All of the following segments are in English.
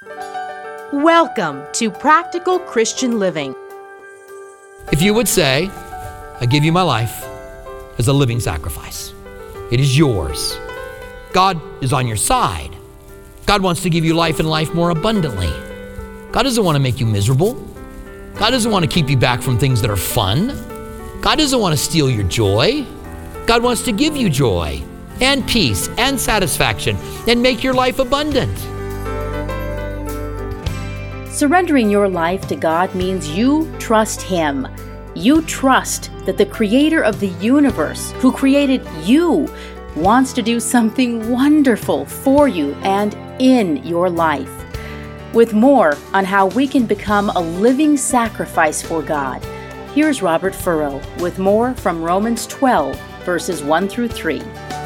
Welcome to Practical Christian Living. If you would say, I give you my life as a living sacrifice. It is yours. God is on your side. God wants to give you life and life more abundantly. God doesn't want to make you miserable. God doesn't want to keep you back from things that are fun. God doesn't want to steal your joy. God wants to give you joy and peace and satisfaction and make your life abundant. Surrendering your life to God means you trust Him. You trust that the Creator of the universe, who created you, wants to do something wonderful for you and in your life. With more on how we can become a living sacrifice for God, here's Robert Furrow with more from Romans 12, verses 1 through 3.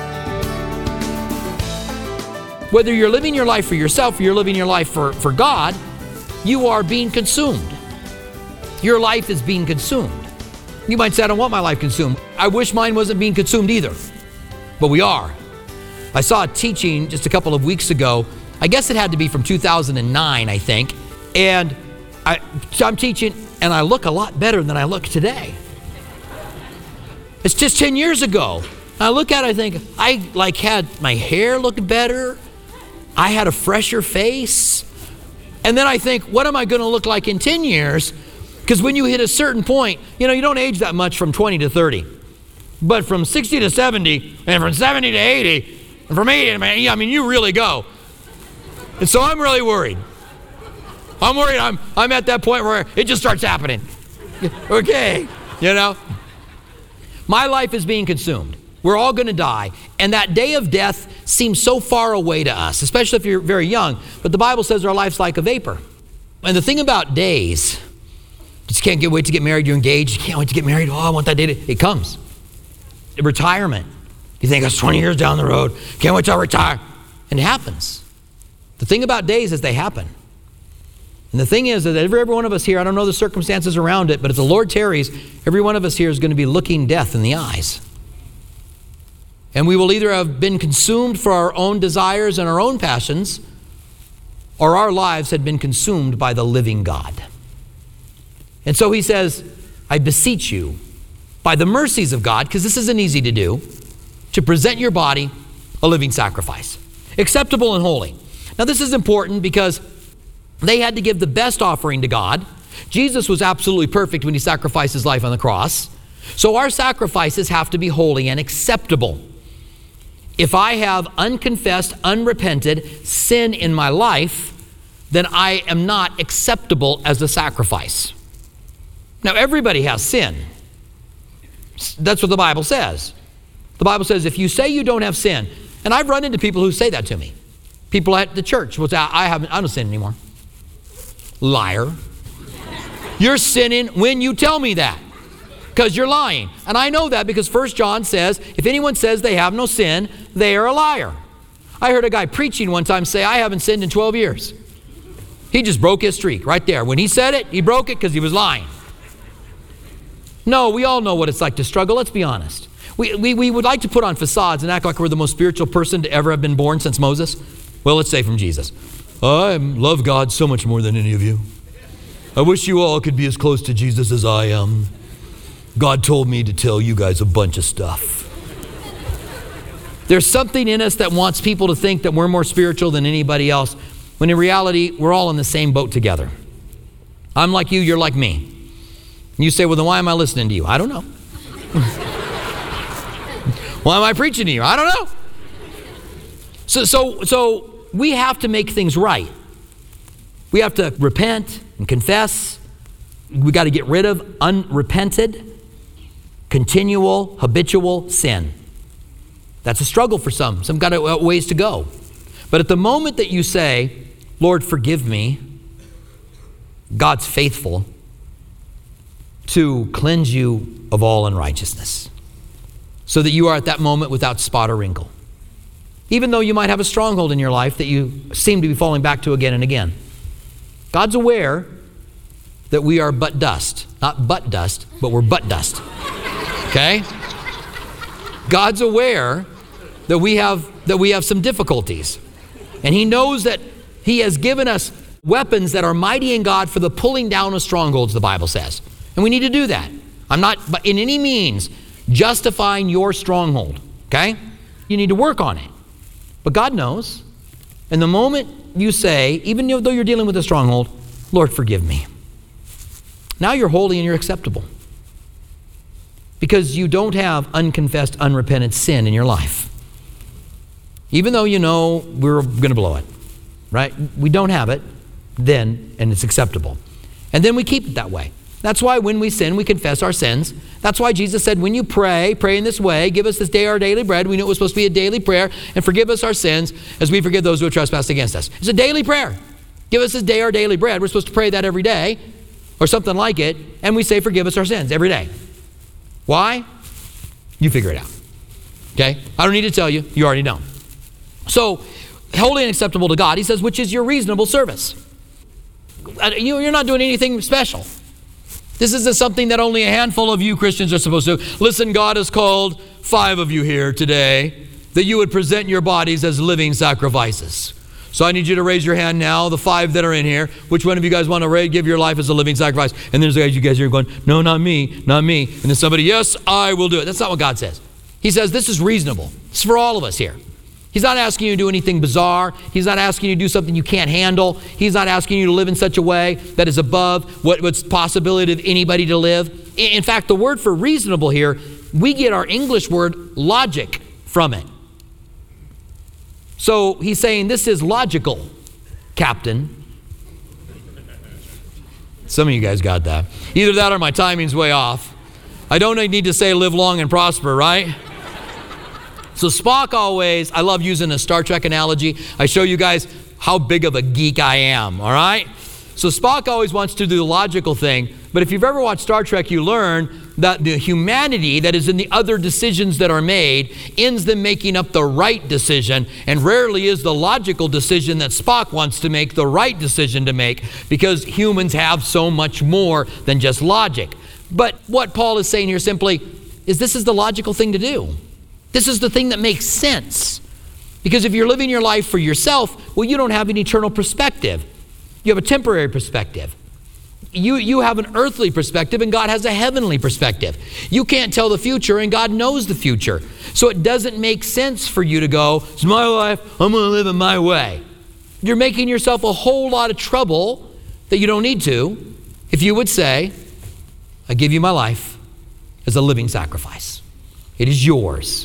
Whether you're living your life for yourself or you're living your life for God, you are being consumed. Your life is being consumed. You might say, I don't want my life consumed. I wish mine wasn't being consumed either, but we are. I saw a teaching just a couple of weeks ago. I guess it had to be from 2009, I think. And I'm teaching, and I look a lot better than I look today. It's just 10 years ago. I look at it, I think, I had my hair looked better. I had a fresher face. And then I think, what am I going to look like in 10 years? Because when you hit a certain point, you don't age that much from 20 to 30. But from 60 to 70, and from 70 to 80, and from 80 to, you really go. And so I'm really worried. I'm worried I'm at that point where it just starts happening. Okay, My life is being consumed. We're all going to die. And that day of death seems so far away to us, especially if you're very young. But the Bible says our life's like a vapor. And the thing about days, you just can't wait to get married. You're engaged. You can't wait to get married. Oh, I want that day it comes. Retirement. You think that's 20 years down the road. Can't wait till I retire. And it happens. The thing about days is they happen. And the thing is that every one of us here, I don't know the circumstances around it, but if the Lord tarries, every one of us here is going to be looking death in the eyes. And we will either have been consumed for our own desires and our own passions, or our lives had been consumed by the living God. And so he says, I beseech you, by the mercies of God, because this isn't easy to do, to present your body a living sacrifice, acceptable and holy. Now this is important because they had to give the best offering to God. Jesus was absolutely perfect when he sacrificed his life on the cross. So our sacrifices have to be holy and acceptable. If I have unconfessed, unrepented sin in my life, then I am not acceptable as a sacrifice. Now, everybody has sin. That's what the Bible says. The Bible says if you say you don't have sin, and I've run into people who say that to me. People at the church will say, I don't sin anymore. Liar. You're sinning when you tell me that. Because you're lying. And I know that because 1 John says, if anyone says they have no sin, they are a liar. I heard a guy preaching one time say, I haven't sinned in 12 years. He just broke his streak right there. When he said it, he broke it because he was lying. No, we all know what it's like to struggle. Let's be honest. We would like to put on facades and act like we're the most spiritual person to ever have been born since Moses. Well, let's say from Jesus. I love God so much more than any of you. I wish you all could be as close to Jesus as I am. God told me to tell you guys a bunch of stuff. There's something in us that wants people to think that we're more spiritual than anybody else, when in reality, we're all in the same boat together. I'm like you, you're like me. And you say, well, then why am I listening to you? I don't know. Why am I preaching to you? I don't know. So we have to make things right. We have to repent and confess. We got to get rid of unrepented, continual, habitual sin. That's a struggle for some. Some got a ways to go. But at the moment that you say, Lord, forgive me, God's faithful to cleanse you of all unrighteousness, so that you are at that moment without spot or wrinkle. Even though you might have a stronghold in your life that you seem to be falling back to again and again. God's aware that we are but dust. Not butt dust, but we're butt dust. Okay? God's aware that we have some difficulties. And he knows that he has given us weapons that are mighty in God for the pulling down of strongholds, the Bible says. And we need to do that. I'm not in any means justifying your stronghold, okay? You need to work on it. But God knows. And the moment you say, even though you're dealing with a stronghold, Lord, forgive me. Now you're holy and you're acceptable. Because you don't have unconfessed, unrepentant sin in your life. Even though you know we're going to blow it, right? We don't have it then, and it's acceptable. And then we keep it that way. That's why when we sin, we confess our sins. That's why Jesus said, when you pray, pray in this way. Give us this day our daily bread. We knew it was supposed to be a daily prayer. And forgive us our sins as we forgive those who have trespassed against us. It's a daily prayer. Give us this day our daily bread. We're supposed to pray that every day or something like it. And we say, forgive us our sins every day. Why? You figure it out. Okay? I don't need to tell you. You already know. So, holy and acceptable to God, he says, which is your reasonable service. You're not doing anything special. This isn't something that only a handful of you Christians are supposed to do. Listen, God has called 5 of you here today that you would present your bodies as living sacrifices. So I need you to raise your hand now, the 5 that are in here. Which one of you guys want to give your life as a living sacrifice? And there's you guys here going, no, not me, not me. And then somebody, yes, I will do it. That's not what God says. He says this is reasonable. It's for all of us here. He's not asking you to do anything bizarre. He's not asking you to do something you can't handle. He's not asking you to live in such a way that is above what's possibility of anybody to live. In fact, the word for reasonable here, we get our English word logic from it. So he's saying this is logical, Captain. Some of you guys got that. Either that or my timing's way off. I don't need to say live long and prosper, right? So Spock always, I love using a Star Trek analogy. I show you guys how big of a geek I am, all right? So Spock always wants to do the logical thing, but if you've ever watched Star Trek, you learn that the humanity that is in the other decisions that are made ends them making up the right decision, and rarely is the logical decision that Spock wants to make the right decision to make, because humans have so much more than just logic. But what Paul is saying here simply is this is the logical thing to do. This is the thing that makes sense. Because if you're living your life for yourself, well, you don't have an eternal perspective. You have a temporary perspective. You have an earthly perspective and God has a heavenly perspective. You can't tell the future and God knows the future. So it doesn't make sense for you to go, it's my life, I'm going to live it my way. You're making yourself a whole lot of trouble that you don't need to if you would say, I give you my life as a living sacrifice. It is yours.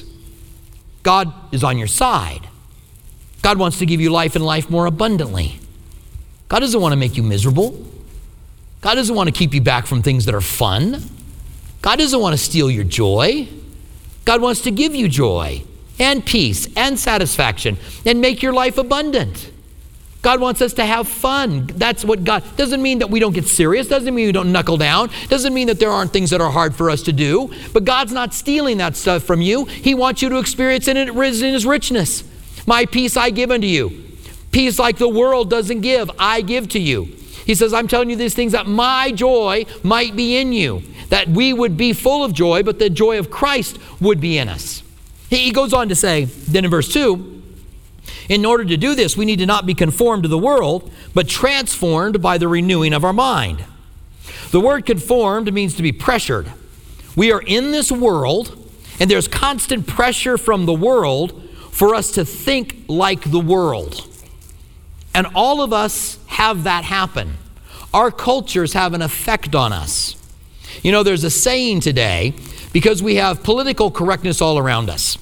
God is on your side. God wants to give you life and life more abundantly. God doesn't want to make you miserable. God doesn't want to keep you back from things that are fun. God doesn't want to steal your joy. God wants to give you joy and peace and satisfaction and make your life abundant. God wants us to have fun. That's what God, doesn't mean that we don't get serious, doesn't mean we don't knuckle down, doesn't mean that there aren't things that are hard for us to do, but God's not stealing that stuff from you. He wants you to experience it in His richness. My peace I give unto you. Peace like the world doesn't give, I give to you. He says, I'm telling you these things that my joy might be in you, that we would be full of joy, but the joy of Christ would be in us. He goes on to say, then in verse 2, in order to do this, we need to not be conformed to the world, but transformed by the renewing of our mind. The word conformed means to be pressured. We are in this world, and there's constant pressure from the world for us to think like the world. And all of us have that happen. Our cultures have an effect on us. You know, there's a saying today, because we have political correctness all around us.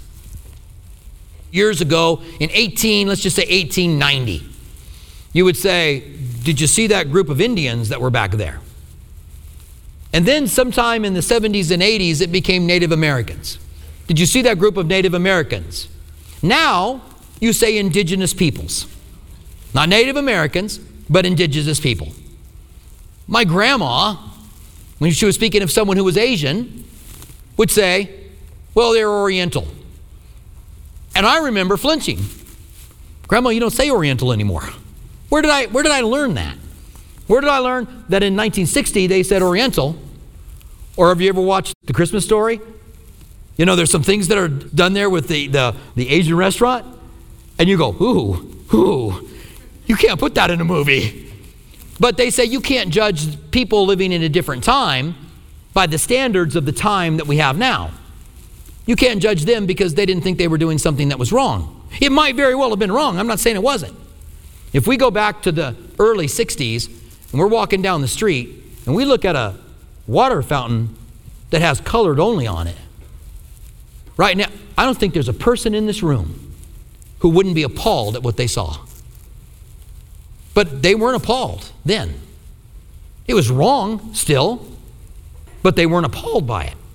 Years ago, in let's just say 1890, you would say, did you see that group of Indians that were back there? And then sometime in the 70s and 80s, it became Native Americans. Did you see that group of Native Americans? Now, you say indigenous peoples. Not Native Americans, but indigenous people. My grandma, when she was speaking of someone who was Asian, would say, well, they're Oriental. And I remember flinching. Grandma, you don't say Oriental anymore. Where did I learn that? Where did I learn that in 1960 they said Oriental? Or have you ever watched The Christmas Story? You know, there's some things that are done there with the Asian restaurant. And you go, ooh, you can't put that in a movie. But they say you can't judge people living in a different time by the standards of the time that we have now. You can't judge them because they didn't think they were doing something that was wrong. It might very well have been wrong. I'm not saying it wasn't. If we go back to the early 60s and we're walking down the street and we look at a water fountain that has colored only on it, right now, I don't think there's a person in this room who wouldn't be appalled at what they saw. But they weren't appalled then. It was wrong still, but they weren't appalled by it.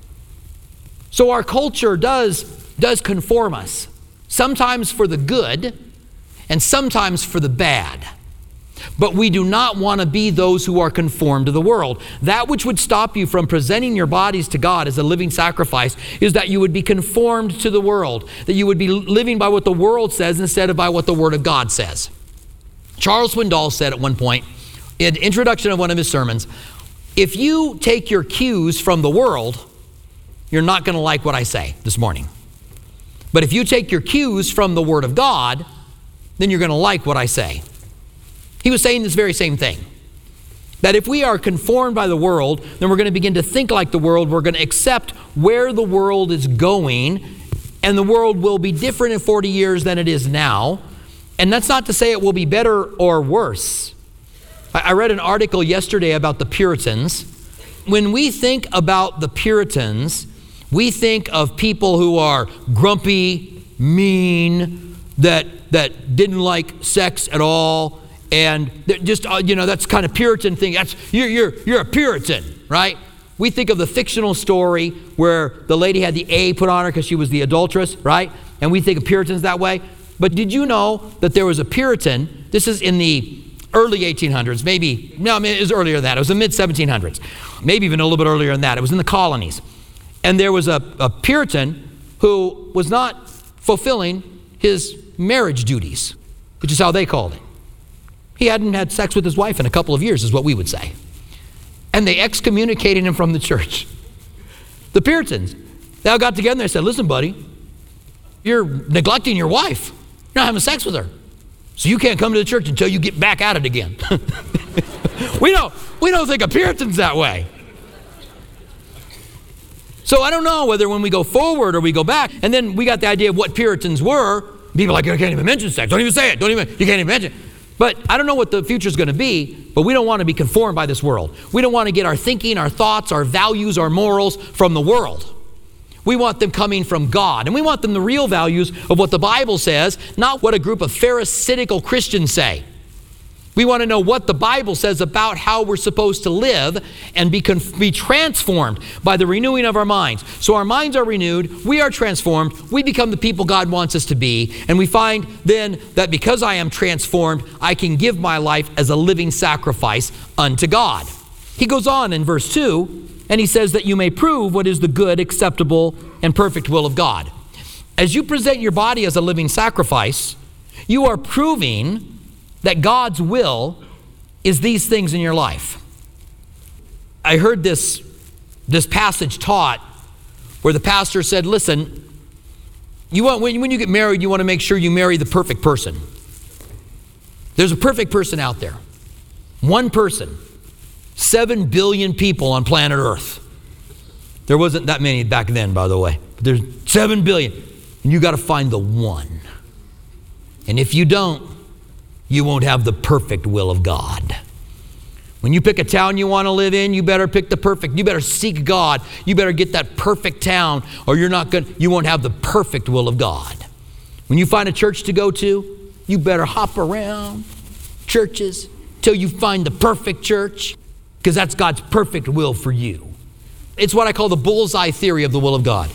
So our culture does conform us, sometimes for the good and sometimes for the bad. But we do not want to be those who are conformed to the world. That which would stop you from presenting your bodies to God as a living sacrifice is that you would be conformed to the world, that you would be living by what the world says instead of by what the Word of God says. Charles Swindoll said at one point, in the introduction of one of his sermons, if you take your cues from the world, you're not going to like what I say this morning. But if you take your cues from the Word of God, then you're going to like what I say. He was saying this very same thing. That if we are conformed by the world, then we're going to begin to think like the world. We're going to accept where the world is going, and the world will be different in 40 years than it is now. And that's not to say it will be better or worse. I read an article yesterday about the Puritans. When we think about the Puritans, we think of people who are grumpy, mean, that didn't like sex at all, and just that's kind of Puritan thing. That's you're a Puritan, right? We think of the fictional story where the lady had the A put on her because she was the adulteress, right? And we think of Puritans that way. But did you know that there was a Puritan? This is in the early 1800s, it was earlier than that. It was the mid-1700s, maybe even a little bit earlier than that. It was in the colonies. And there was a Puritan who was not fulfilling his marriage duties, which is how they called it. He hadn't had sex with his wife in a couple of years, is what we would say. And they excommunicated him from the church. The Puritans, they all got together and they said, listen, buddy, you're neglecting your wife. You're not having sex with her. So you can't come to the church until you get back at it again. We don't think of Puritans that way. So I don't know whether when we go forward or we go back, and then we got the idea of what Puritans were. People are like, you can't even mention sex. Don't even say it. You can't even mention it. But I don't know what the future is going to be, but we don't want to be conformed by this world. We don't want to get our thinking, our thoughts, our values, our morals from the world. We want them coming from God, and we want them the real values of what the Bible says, not what a group of Pharisaical Christians say. We want to know what the Bible says about how we're supposed to live and be transformed by the renewing of our minds. So our minds are renewed, we are transformed, we become the people God wants us to be, and we find then that because I am transformed, I can give my life as a living sacrifice unto God. He goes on in verse 2, and he says that you may prove what is the good, acceptable, and perfect will of God. As you present your body as a living sacrifice, you are proving that God's will is these things in your life. I heard this passage taught where the pastor said, listen, when you get married, you want to make sure you marry the perfect person. There's a perfect person out there. One person. 7 billion people on planet Earth. There wasn't that many back then, by the way. But there's 7 billion. And you got to find the one. And if you don't, you won't have the perfect will of God. When you pick a town you want to live in, you better pick the perfect. You better seek God. You better get that perfect town, or you won't have the perfect will of God. When you find a church to go to, you better hop around churches till you find the perfect church, because that's God's perfect will for you. It's what I call the bullseye theory of the will of God.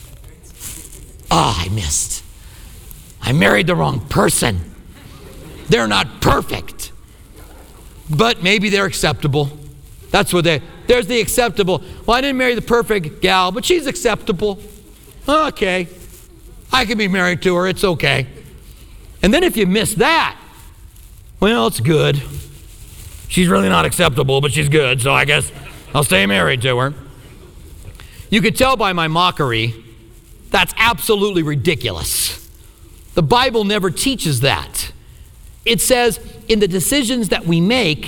I missed. I married the wrong person. They're not perfect, but maybe they're acceptable. That's what there's the acceptable. Well, I didn't marry the perfect gal, but she's acceptable. Okay, I can be married to her. It's okay. And then if you miss that, well, it's good. She's really not acceptable, but she's good, so I guess I'll stay married to her. You could tell by my mockery, that's absolutely ridiculous. The Bible never teaches that. It says in the decisions that we make,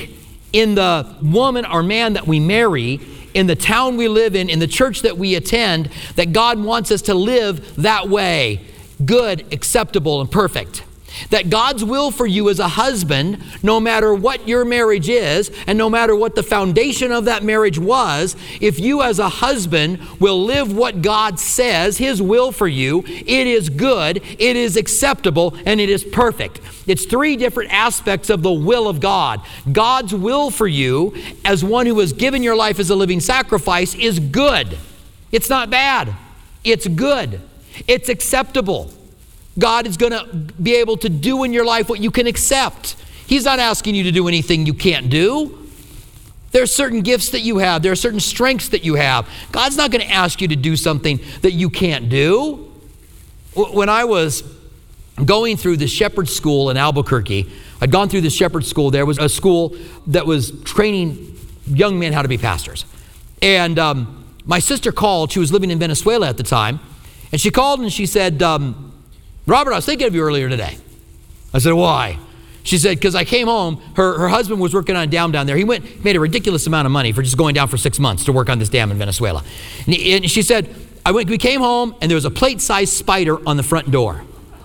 in the woman or man that we marry, in the town we live in the church that we attend, that God wants us to live that way, good, acceptable, and perfect. That God's will for you as a husband, no matter what your marriage is, and no matter what the foundation of that marriage was, if you as a husband will live what God says, His will for you, it is good, it is acceptable, and it is perfect. It's three different aspects of the will of God. God's will for you, as one who has given your life as a living sacrifice, is good. It's not bad. It's good. It's acceptable. God is going to be able to do in your life what you can accept. He's not asking you to do anything you can't do. There are certain gifts that you have. There are certain strengths that you have. God's not going to ask you to do something that you can't do. When I was going through the shepherd school in Albuquerque, I'd gone through the shepherd school. There was a school that was training young men how to be pastors. And my sister called. She was living in Venezuela at the time. And she called and she said, Robert, I was thinking of you earlier today. I said, why? She said, because I came home, her husband was working on a dam down there. He made a ridiculous amount of money for just going down for 6 months to work on this dam in Venezuela. And she said, we came home and there was a plate-sized spider on the front door.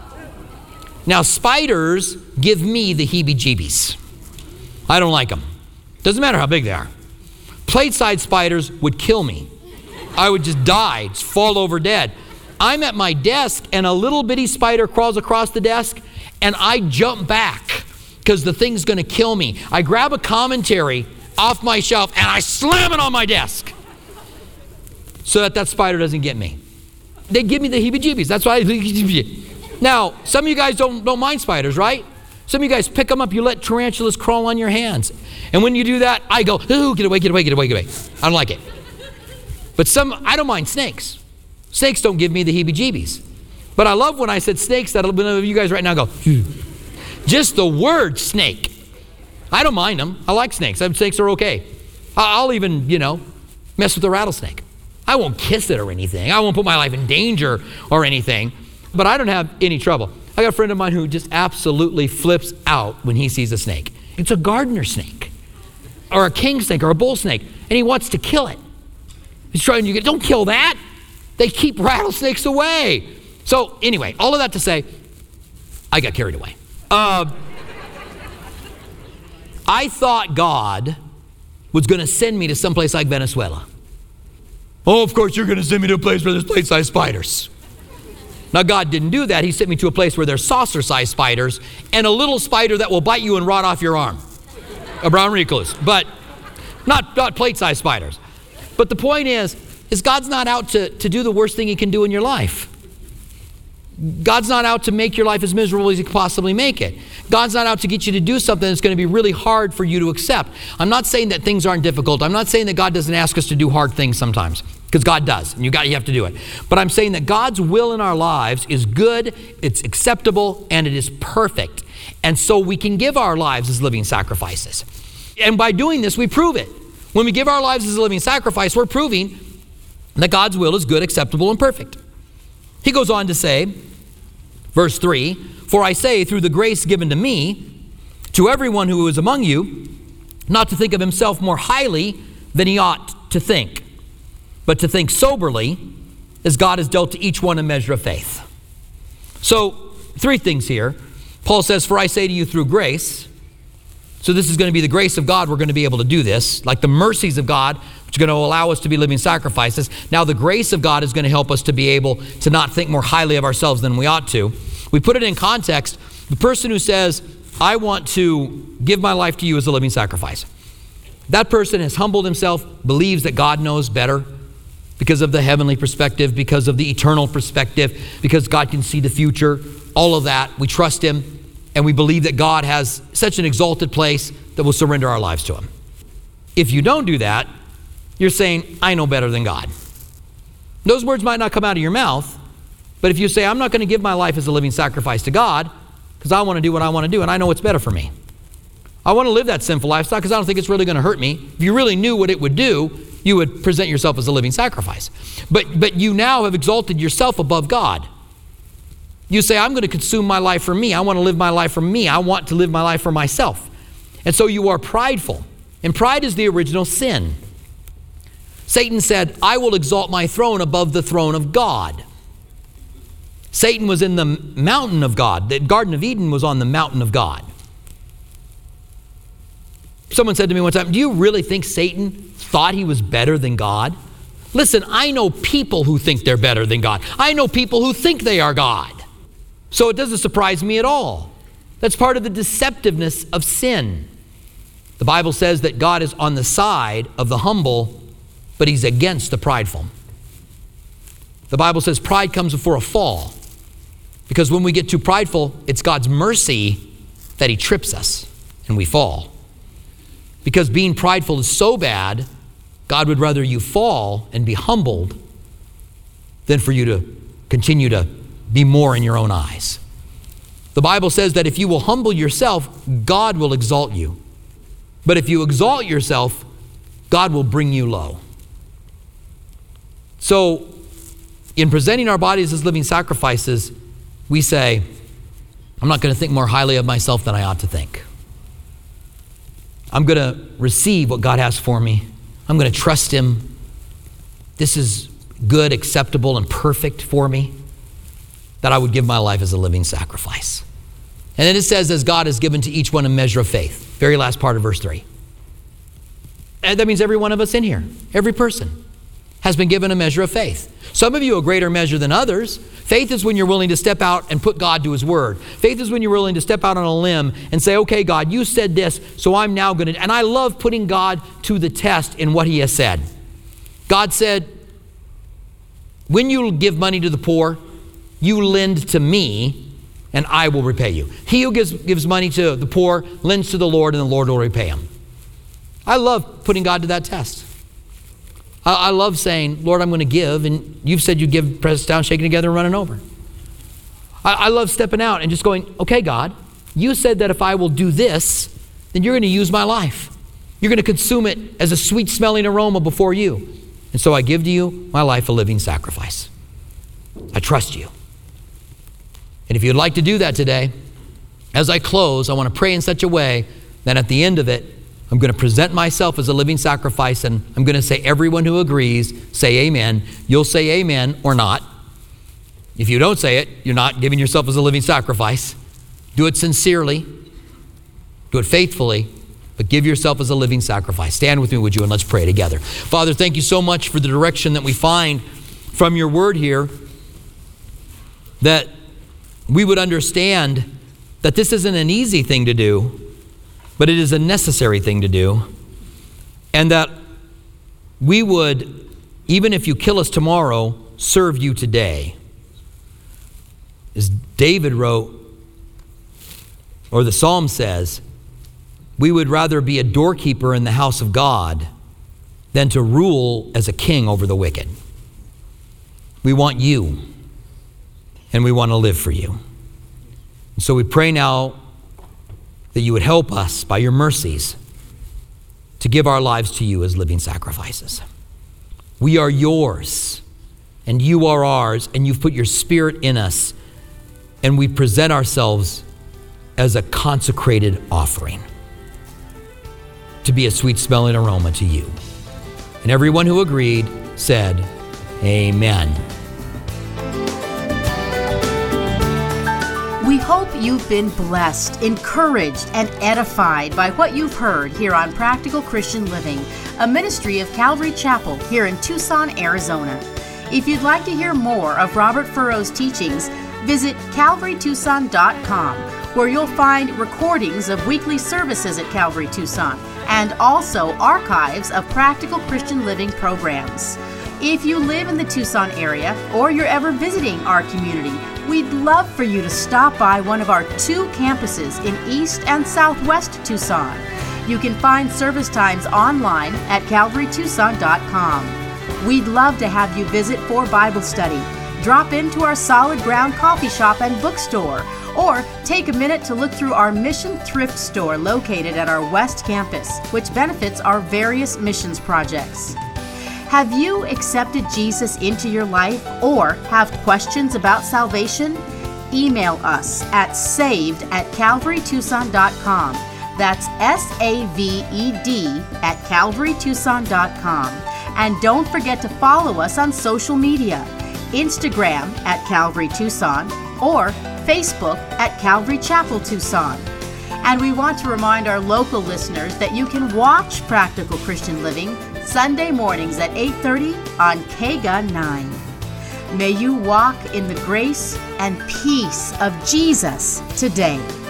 Now, spiders give me the heebie-jeebies. I don't like them. Doesn't matter how big they are. Plate-sized spiders would kill me. I would just die, just fall over dead. I'm at my desk and a little bitty spider crawls across the desk and I jump back because the thing's going to kill me. I grab a commentary off my shelf and I slam it on my desk so that spider doesn't get me. They give me the heebie-jeebies. That's why Now, some of you guys don't mind spiders, right? Some of you guys pick them up, you let tarantulas crawl on your hands. And when you do that, I go, ooh, get away, get away, get away, get away. I don't like it. But I don't mind snakes. Snakes don't give me the heebie-jeebies. But I love when I said snakes, that you guys right now go, just the word snake. I don't mind them. I like snakes. Snakes are okay. I'll even, mess with a rattlesnake. I won't kiss it or anything. I won't put my life in danger or anything. But I don't have any trouble. I got a friend of mine who just absolutely flips out when he sees a snake. It's a gardener snake or a king snake or a bull snake, and he wants to kill it. He's trying to don't kill that. They keep rattlesnakes away. So anyway, all of that to say, I got carried away. I thought God was going to send me to someplace like Venezuela. Oh, of course you're going to send me to a place where there's plate-sized spiders. Now God didn't do that. He sent me to a place where there's saucer-sized spiders and a little spider that will bite you and rot off your arm. A brown recluse, but not plate-sized spiders. But the point is God's not out to do the worst thing He can do in your life. God's not out to make your life as miserable as He could possibly make it. God's not out to get you to do something that's going to be really hard for you to accept. I'm not saying that things aren't difficult. I'm not saying that God doesn't ask us to do hard things sometimes, because God does, and you have to do it. But I'm saying that God's will in our lives is good, it's acceptable, and it is perfect. And so we can give our lives as living sacrifices. And by doing this, we prove it. When we give our lives as a living sacrifice, we're proving that God's will is good, acceptable, and perfect. He goes on to say, verse 3, "For I say, through the grace given to me, to everyone who is among you, not to think of himself more highly than he ought to think, but to think soberly, as God has dealt to each one a measure of faith." So, three things here. Paul says, "For I say to you through grace." So this is going to be the grace of God. We're going to be able to do this, like the mercies of God, which are going to allow us to be living sacrifices. Now the grace of God is going to help us to be able to not think more highly of ourselves than we ought to. We put it in context. The person who says, "I want to give my life to you as a living sacrifice," that person has humbled himself, believes that God knows better because of the heavenly perspective, because of the eternal perspective, because God can see the future, all of that. We trust Him, and we believe that God has such an exalted place that we'll surrender our lives to Him. If you don't do that, you're saying, "I know better than God." Those words might not come out of your mouth, but if you say, "I'm not going to give my life as a living sacrifice to God because I want to do what I want to do and I know what's better for me. I want to live that sinful lifestyle because I don't think it's really going to hurt me." If you really knew what it would do, you would present yourself as a living sacrifice. But you now have exalted yourself above God. You say, "I'm going to consume my life for me. I want to live my life for me. I want to live my life for myself." And so you are prideful. And pride is the original sin. Satan said, I will exalt my throne above the throne of God. Satan was in the mountain of God. The Garden of Eden was on the mountain of God. Someone said to me one time, do you really think Satan thought he was better than God? Listen, I know people who think they're better than God. I know people who think they are God. So it doesn't surprise me at all. That's part of the deceptiveness of sin. The Bible says that God is on the side of the humble, but he's against the prideful. The Bible says pride comes before a fall, because when we get too prideful, it's God's mercy that he trips us and we fall. Because being prideful is so bad, God would rather you fall and be humbled than for you to continue to be more in your own eyes. The Bible says that if you will humble yourself, God will exalt you. But if you exalt yourself, God will bring you low. So, in presenting our bodies as living sacrifices, we say, I'm not going to think more highly of myself than I ought to think. I'm going to receive what God has for me. I'm going to trust him. This is good, acceptable, and perfect for me, that I would give my life as a living sacrifice. And then it says, as God has given to each one a measure of faith. Very last part of verse 3. And that means every one of us in here, every person, has been given a measure of faith. Some of you a greater measure than others. Faith is when you're willing to step out and put God to his word. Faith is when you're willing to step out on a limb and say, okay, God, you said this, so I'm now going to. And I love putting God to the test in what he has said. God said, when you give money to the poor, you lend to me, and I will repay you. He who gives money to the poor lends to the Lord, and the Lord will repay him. I love putting God to that test. I love saying, Lord, I'm going to give, and you've said you give, pressed down, shaken together, and running over. I love stepping out and just going, okay, God, you said that if I will do this, then you're going to use my life. You're going to consume it as a sweet-smelling aroma before you. And so I give to you my life a living sacrifice. I trust you. And if you'd like to do that today, as I close, I want to pray in such a way that at the end of it, I'm going to present myself as a living sacrifice, and I'm going to say, everyone who agrees, say amen. You'll say amen or not. If you don't say it, you're not giving yourself as a living sacrifice. Do it sincerely. Do it faithfully, but give yourself as a living sacrifice. Stand with me, would you, and let's pray together. Father, thank you so much for the direction that we find from your word here, that we would understand that this isn't an easy thing to do, but it is a necessary thing to do. And that we would, even if you kill us tomorrow, serve you today. As David wrote, or the Psalm says, we would rather be a doorkeeper in the house of God than to rule as a king over the wicked. We want you, and we want to live for you. And so we pray now that you would help us by your mercies to give our lives to you as living sacrifices. We are yours, and you are ours, and you've put your spirit in us, and we present ourselves as a consecrated offering to be a sweet-smelling aroma to you. And everyone who agreed said, amen. We hope you've been blessed, encouraged, and edified by what you've heard here on Practical Christian Living, a ministry of Calvary Chapel here in Tucson, Arizona. If you'd like to hear more of Robert Furrow's teachings, visit calvarytucson.com, where you'll find recordings of weekly services at Calvary Tucson and also archives of Practical Christian Living programs. If you live in the Tucson area or you're ever visiting our community, we'd love for you to stop by one of our 2 campuses in East and Southwest Tucson. You can find service times online at calvarytucson.com. We'd love to have you visit for Bible study. Drop into our Solid Ground coffee shop and bookstore, or take a minute to look through our mission thrift store located at our West Campus, which benefits our various missions projects. Have you accepted Jesus into your life or have questions about salvation? Email us at saved@calvarytucson.com. That's SAVED at CalvaryTucson.com. And don't forget to follow us on social media, Instagram at Calvary Tucson or Facebook at Calvary Chapel Tucson. And we want to remind our local listeners that you can watch Practical Christian Living Sunday mornings at 8:30 on KGA 9. May you walk in the grace and peace of Jesus today.